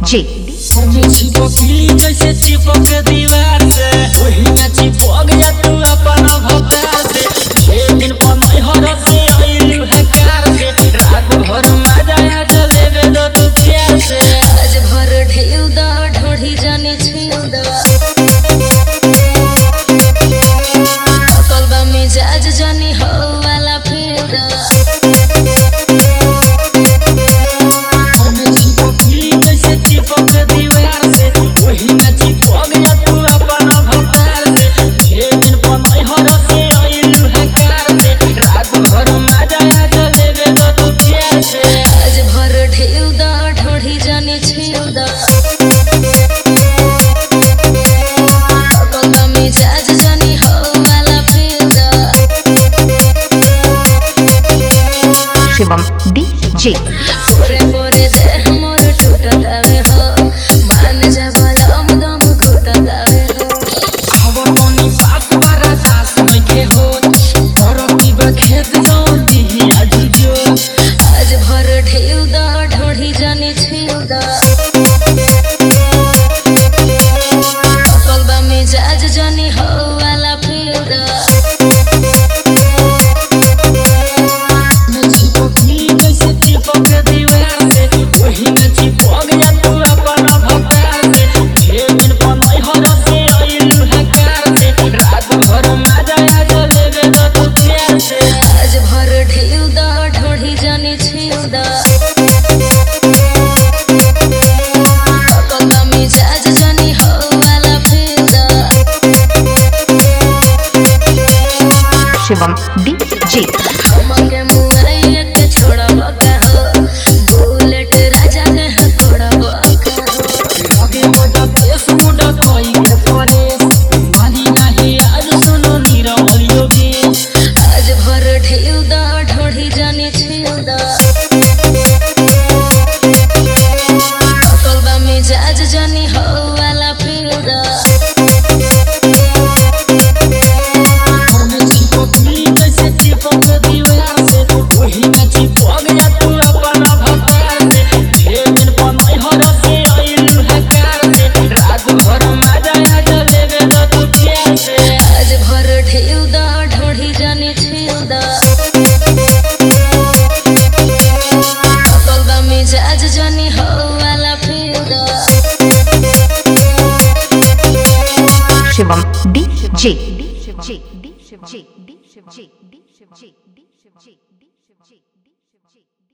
DJ कैसे चिपक दीवार से वही में चिपक जा तू अपन भक्ता से 6 दिन पनई हर से आइलू है कार से रात भर मजा आ जलेबे दो तू प्यार से आज भर ढेउ दा ढोढ़ी जाने छिउ दा अकल बा मिजाज जानी हो वाला फिर दा चिपक दीवार से वही में चिपक जा तू अपन भक्ता से 6 दिन पनई हर से आइलू है कार से रात भर मजा आ जलेबे दो तू प्यार से आज भर ढेउ दा ढोढ़ी जाने छिउ दा अकल बा मिजाज जानी हो वाला फिर दा शिवम DJ पोरे पोरे देह मोर टूटतावे हो मान जा बलम दम घुटतावे हो खबर मनी बात बारा सास में के हो और की बखेत जान दी आज जो आज भर ढेउ दा ढोढ़ी जाने छिउ दा अकल बा मिजाज जानी हो वाला फिर दा कैसे चिपक दीवार से वही में चिपक जा तू अपन भक्ता से 6 दिन पनई हर से आइलू है कार से रात भर मजा आ जलेबे दो तू प्यार से आज भर ढेउ दा ढोढ़ी जाने छिउ दा अकल बा मिजाज जानी हो वाला फिर दा शिवम DJ हमके मुआइया के छोड़ा बका हो बुलेट राजा ने हथोड़ा बका हो आगे मजा पेस मुंडा कोई के परेस वाली नहीं आज सुनो नीरवल योगी आज भर ढेउ दा ढोढ़ी जाने छिउ दा अकल बा मिजाज जानी हो वाला फिर दा कैसे चिपक दीवार से वही में चिपक जा तू अपन भक्ता से 6 दिन पनई हर से आइलू है कार से रात भर मजा आ जलेबे दो तू प्यार से आज भर ढेउ दा ढोढ़ी जाने छिउ दा अकल बा मिजाज जानी हो वाला फिर दा शिवम DJ